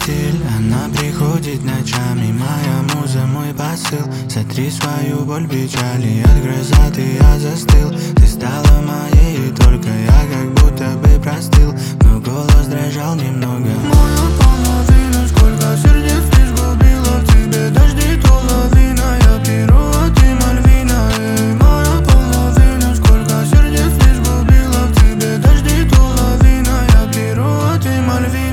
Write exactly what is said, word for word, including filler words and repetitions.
стиль, она приходит ночами. Моя муза, мой посыл. Сотри свою боль, печали, от грозоты я застыл. Ты стала моей, и только я как будто бы простыл. Но голос дрожал немного. Моя половина, сколько сердец лишь губила в тебе. Дожди то лавина, я перу, а ты Мальвина. Эй, моя половина, сколько сердец лишь губила в тебе. Дожди то лавина, я перу, а ты Мальвина.